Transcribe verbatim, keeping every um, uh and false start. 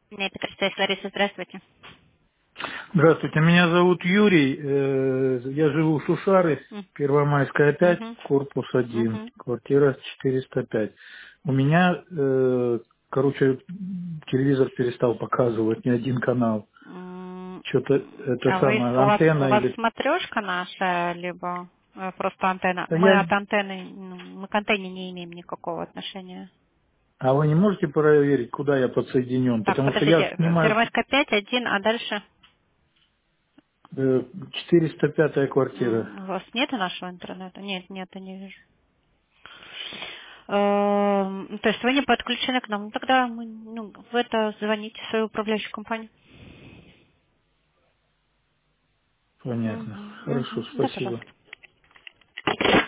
Нет, Петросвязь, Лариса, здравствуйте. Здравствуйте, меня зовут Юрий, э, я живу в Шушары, М, Первомайская пять, мгм, корпус один, мгм. квартира четыреста пять. У меня, э, короче, телевизор перестал показывать ни один канал. М, Что-то это А вы, самое, у вас, у антенна вас или... смотрешка наша, либо э, просто антенна? Да Мы я... от антенны, ну, мы к антенне не имеем никакого отношения. А вы не можете проверить, куда я подсоединен? Так, Потому что я подождите, снимаю Первомайская пять, один, а дальше? э, четыреста пятая квартира. М, У вас нет нашего интернета? Нет, нет, я не вижу. Эм, То есть вы не подключены к нам. Ну, тогда мы, ну, в это звоните в свою управляющую компанию. Понятно. Мгм, Хорошо, мгм. Да, спасибо. пожалуйста.